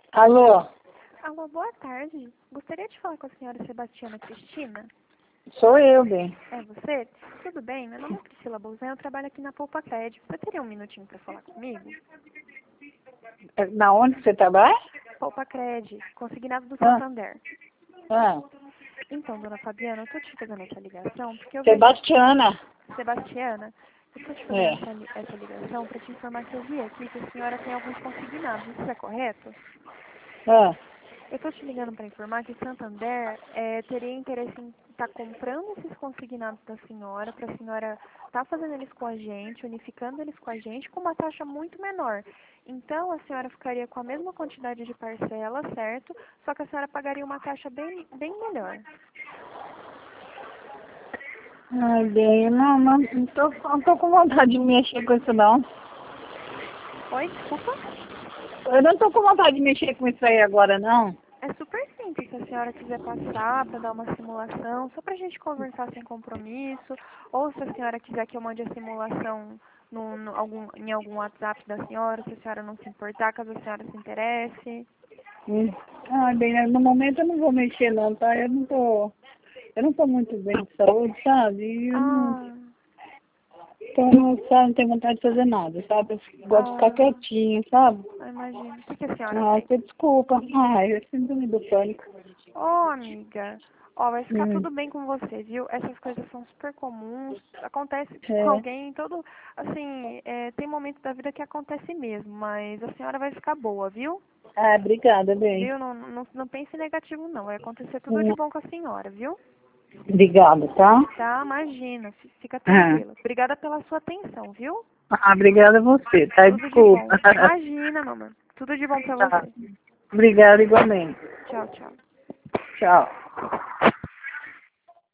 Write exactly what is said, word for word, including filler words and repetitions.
Alô? Alô, boa tarde. Gostaria de falar com a senhora Sebastiana Cristina. Sou eu, bem. É você? Tudo bem? Meu nome é Priscila Bolzan, eu trabalho aqui na Poupa Cred. Você teria um minutinho para falar comigo? É, na onde que você trabalha? Poupa Cred, consignado do Ah, Santander. ah. Então, dona Fabiana, eu tô te fazendo essa ligação porque eu vejo... Sebastiana. Sebastiana, eu tô te fazendo É. essa, li- essa ligação para te informar que eu vi aqui que a senhora tem alguns consignados. Isso é correto? Ah. Eu estou te ligando para informar que o Santander é, teria interesse em estar comprando esses consignados da senhora, para a senhora estar fazendo eles com a gente, unificando eles com a gente, com uma taxa muito menor. Então, a senhora ficaria com a mesma quantidade de parcela, certo? Só que a senhora pagaria uma taxa bem, bem melhor. Ai, bem, não, não, não, tô, não tô com vontade de mexer com isso, não. Oi, desculpa? Eu não tô com vontade de mexer com isso aí agora, não. É super simples, se a senhora quiser passar para dar uma simulação, só para a gente conversar sem compromisso, ou se a senhora quiser que eu mande a simulação no, no, algum, em algum WhatsApp da senhora, se a senhora não se importar, caso a senhora se interesse. Hum. Ai, bem, no momento eu não vou mexer, não, tá? Eu não tô... Eu não tô muito bem de saúde, sabe? E eu não... Ah, Então, não, sabe, não tenho vontade de fazer nada, sabe? Eu gosto de ficar ah, quietinha, sabe? eu imagino. O que, que a senhora Ah, tem? você desculpa. Ai, eu síndrome do pânico. Ô, amiga, ó, vai ficar Hum. tudo bem com você, viu? Essas coisas são super comuns, acontece com É. alguém, todo, assim, é, tem momentos da vida que acontece mesmo, mas a senhora vai ficar boa, viu? Ah, obrigada, bem. Viu? Não, não, não pense negativo, não. Vai acontecer tudo de Hum. bom com a senhora, viu? Obrigada, tá? Tá? Imagina. fi- Fica Ah, tranquila. Obrigada pela sua atenção, viu? Ah, obrigada a você, tá? Tudo de Desculpa. bom. Imagina, mamãe. Tudo de bom pra Tá. você. Obrigada igualmente. Tchau, tchau. Tchau.